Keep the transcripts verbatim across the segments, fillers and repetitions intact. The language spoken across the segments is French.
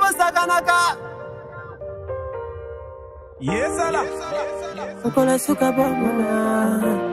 Sakanaka. Yes, Allah. Mokola suka bomona.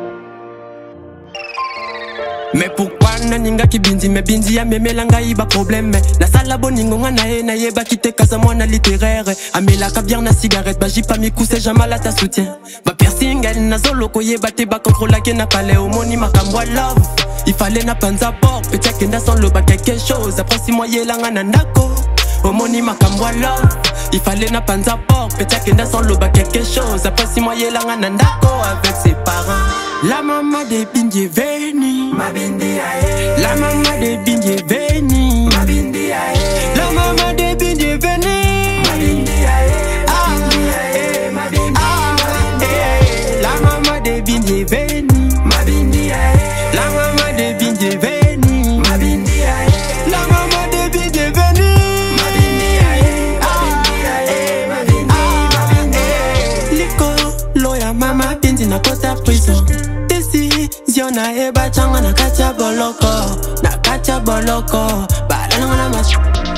Mais pourquoi naninga ki bindi me bindi ya memelanga iba problème na sala boningo nga na e na yeba kite kaza mwana littéraire amela ka bien na cigarette ba jipa mi kuse jamala ta soutien ba piercing elle na zolo ko yeba te ba contrôle ke na kale omoni makambwa love il fallait na panza port petit kenda sans le ba quelque chose après six mois yelanga na ndako omoni makambwa love il fallait na panza port petit kenda sans le ba quelque chose après six mois yelanga na ndako avec ses parents. La maman de Bindi est venue, ma Bindi aye. La maman de Bindi est venue, ma Bindi aye. La maman de Bindi est venue, ma Bindi aye. Ah, Bindi aye, ma Bindi, ah, ma Bindi aye. La maman de Bindi est venue, ma Bindi aye. La maman de Bindi est venue, ma Bindi aye. La maman de Bindi est venue, ma Bindi aye. Ah, Bindi aye, ma Bindi, ma Bindi aye. Liko loya mama Bindi na kota prison. Ziona eba changa na kacha boloko, na kacha boloko, balana na mas.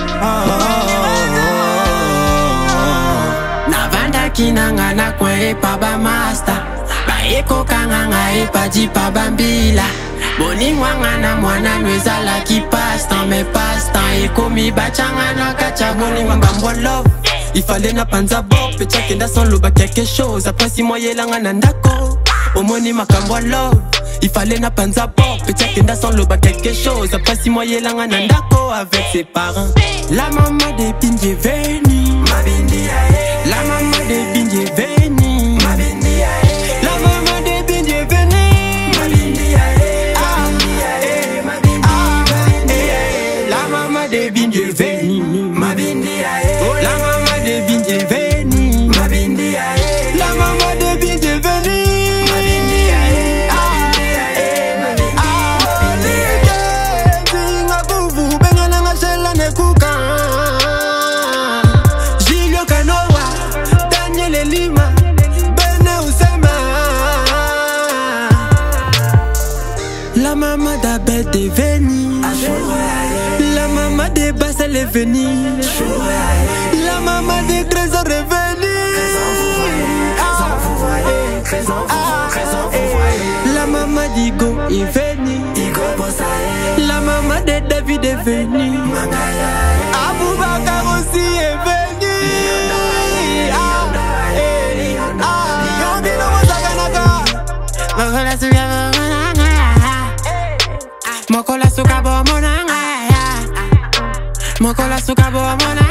Na vanda kinanga na kwe pa ba master, ba eko kanga nga epa jipa bambila. Boni mwanga na mwana nwezala ki pasta, me pasta eko mi bachanga na kacha boni mwamba love. Il fallait na panza bop, pecha kenda sans loba quelque chose. Après six mois yelanga na ndako, omoni makambwa love. Il fallait na panza port, petit kenda sans loba quelque chose. Après six mois yelanga na ndako avec ses parents. La maman de Bindi est venue, ma Bindi aye. La maman de Bindi est venue, ma Bindi aye. La maman de Bindi est venue, ma Bindi aye. Ah, Bindi aye, ma Bindi, ma Bindi aye. La maman de Bindi est venue, ma Bindi aye. La maman de Bindi est venue, ma Bindi aye. La maman de Bindi est venue. La maman d'Abed est venue, la maman de Bass elle est venue, la maman de Trésor est venue, la maman d'Igo est venue, la maman de David est venue, Aboubakar aussi est venu. Mokola suka bomona, mokola suka bomona.